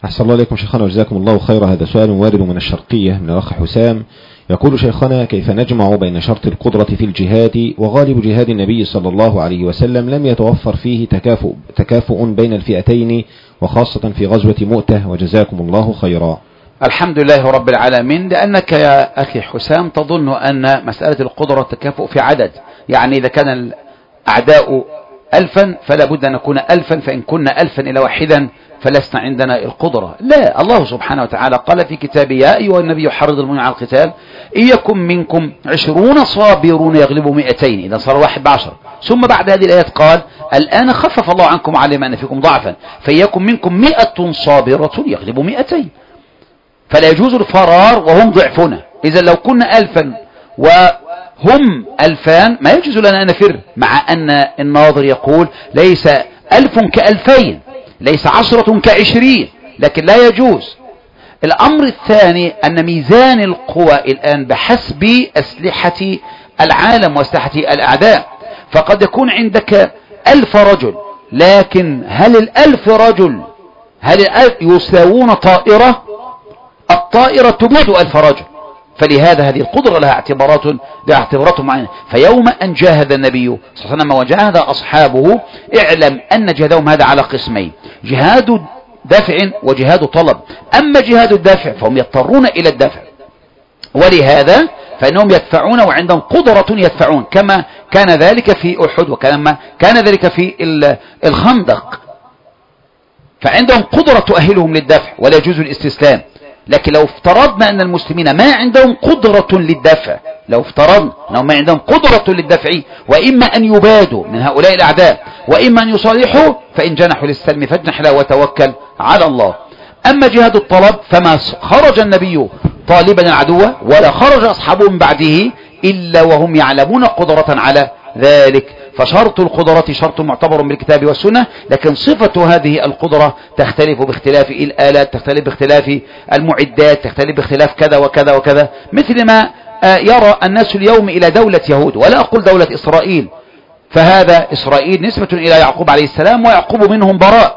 أحسن الله إليكم شيخنا وجزاكم الله خيرا. هذا سؤال وارد من الشرقية من الأخ حسام، يقول: شيخنا، كيف نجمع بين شرط القدرة في الجهاد وغالب جهاد النبي صلى الله عليه وسلم لم يتوفر فيه تكافؤ بين الفئتين، وخاصة في غزوة مؤتة، وجزاكم الله خيرا. الحمد لله رب العالمين. لأنك يا أخي حسام تظن أن مسألة القدرة تكافؤ في عدد، يعني إذا كان الأعداء 1000 فلا بد أن نكون 1000، فإن كنا 1000 إلى واحدا فلسنا عندنا القدرة. لا، الله سبحانه وتعالى قال في كتابه: يا أيها النبي حرض المؤمنين على القتال إن يكن منكم 20 صابرون يغلبوا 200، إذا صار 1 ب10. ثم بعد هذه الآيات قال: الآن خفف الله عنكم وعلم أن فيكم ضعفا فيكن منكم 100 صابرة يغلبوا 200. فلا يجوز الفرار وهم ضعفنا. إذا لو كنا 1000 وهم 2000 ما يجوز لنا أن نفر، مع أن الناظر يقول: ليس 1000 ك2000، ليس 10 ك20، لكن لا يجوز. الأمر الثاني أن ميزان القوى الآن بحسب أسلحة العالم وأسلحة الأعداء، فقد يكون عندك 1000 رجل، لكن هل 1000 رجل يساوون طائرة؟ الطائرة تبيد 1000 رجل. فلهذا هذه القدرة لها اعتبارات معينة. فيوم أن جاهد النبي صلى الله عليه وسلم وجاهد أصحابه، اعلم أن جهادهم هذا على قسمين: جهاد دفع وجهاد طلب. أما جهاد الدفع فهم يضطرون إلى الدفع، ولهذا فإنهم يدفعون وعندهم قدرة يدفعون، كما كان ذلك في أحد وكما كان ذلك في الخندق، فعندهم قدرة تؤهلهم للدفع ولا يجوز الاستسلام. لكن لو افترضنا أن المسلمين ما عندهم قدرة للدفع، لو افترضنا أنهم ما عندهم قدرة للدفع، وإما أن يبادوا من هؤلاء الأعداء وإما أن يصالحوا، فإن جنحوا للسلم فاجنح له وتوكل على الله. أما جهاد الطلب فما خرج النبي طالبا العدو ولا خرج أصحابه من بعده إلا وهم يعلمون قدرة على ذلك. فشرط القدرة شرط معتبر بالكتاب والسنة، لكن صفة هذه القدرة تختلف باختلاف الآلات، تختلف باختلاف المعدات، تختلف باختلاف كذا وكذا وكذا، مثل ما يرى الناس اليوم إلى دولة يهود، ولا أقول دولة إسرائيل، فهذا إسرائيل نسبة إلى يعقوب عليه السلام، ويعقوب منهم براء،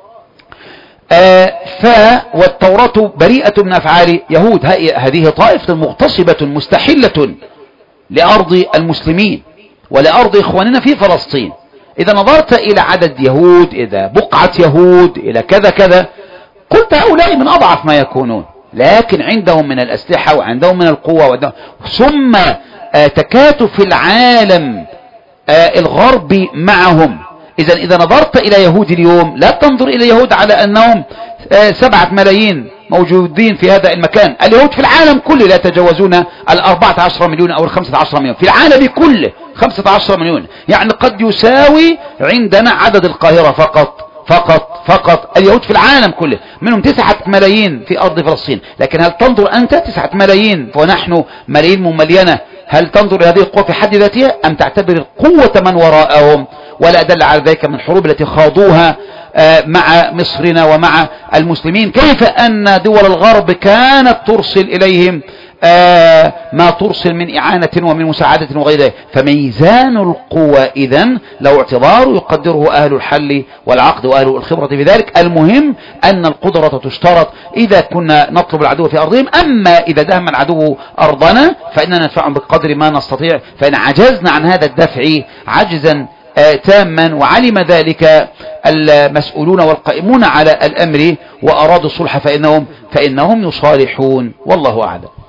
والتوراة بريئة من أفعال يهود. هذه طائفة مغتصبة مستحلة لأرض المسلمين ولأرض إخواننا في فلسطين. إذا نظرت إلى عدد يهود، إذا بقعة يهود، إلى كذا كذا، قلت هؤلاء من أضعف ما يكونون، لكن عندهم من الأسلحة وعندهم من القوة، ثم تكاتف العالم الغربي معهم. إذا نظرت إلى يهود اليوم لا تنظر إلى يهود على أنهم 7 ملايين موجودين في هذا المكان. اليهود في العالم كله لا يتجاوزون 14 مليون أو 15 مليون، في العالم كله 15 مليون، يعني قد يساوي عندنا عدد القاهرة فقط اليهود في العالم كله، منهم 9 ملايين في أرض فلسطين. لكن هل تنظر أنت 9 ملايين ونحن ملايين مملينة، هل تنظر إلى هذه القوة في حد ذاتها أم تعتبر القوة من وراءهم؟ ولا أدل على ذلك من الحروب التي خاضوها مع مصرنا ومع المسلمين، كيف أن دول الغرب كانت ترسل إليهم ما ترسل من إعانة ومن مساعدة وغير ذلك. فميزان القوة إذن لو اعتبار يقدره أهل الحل والعقد وأهل الخبرة في ذلك. المهم أن القدرة تشترط إذا كنا نطلب العدو في أرضهم، أما إذا دهم العدو أرضنا فإننا ندفعهم بقدر ما نستطيع. فإن عجزنا عن هذا الدفع عجزا تاما وعلم ذلك المسؤولون والقائمون على الأمر وأرادوا الصلح فإنهم يصالحون، والله أعلم.